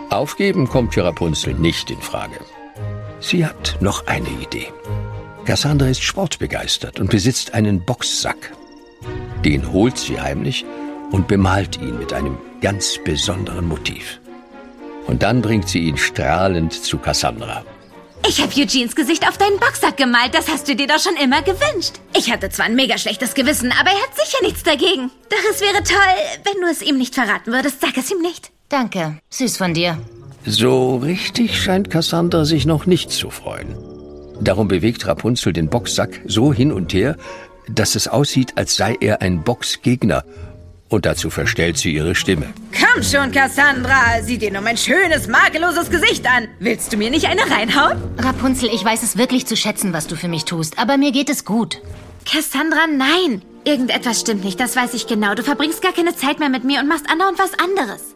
Aufgeben kommt für Rapunzel nicht in Frage. Sie hat noch eine Idee. Cassandra ist sportbegeistert und besitzt einen Boxsack. Den holt sie heimlich und bemalt ihn mit einem ganz besonderen Motiv. Und dann bringt sie ihn strahlend zu Cassandra. Ich habe Eugenes Gesicht auf deinen Boxsack gemalt. Das hast du dir doch schon immer gewünscht. Ich hatte zwar ein mega schlechtes Gewissen, aber er hat sicher nichts dagegen. Doch es wäre toll, wenn du es ihm nicht verraten würdest. Sag es ihm nicht. Danke, süß von dir. So richtig scheint Cassandra sich noch nicht zu freuen. Darum bewegt Rapunzel den Boxsack so hin und her, dass es aussieht, als sei er ein Boxgegner. Und dazu verstellt sie ihre Stimme. Komm schon, Cassandra. Sieh dir nur mein schönes, makelloses Gesicht an. Willst du mir nicht eine reinhauen? Rapunzel, ich weiß es wirklich zu schätzen, was du für mich tust, aber mir geht es gut. Cassandra, nein. Irgendetwas stimmt nicht, das weiß ich genau. Du verbringst gar keine Zeit mehr mit mir und machst andauernd was anderes.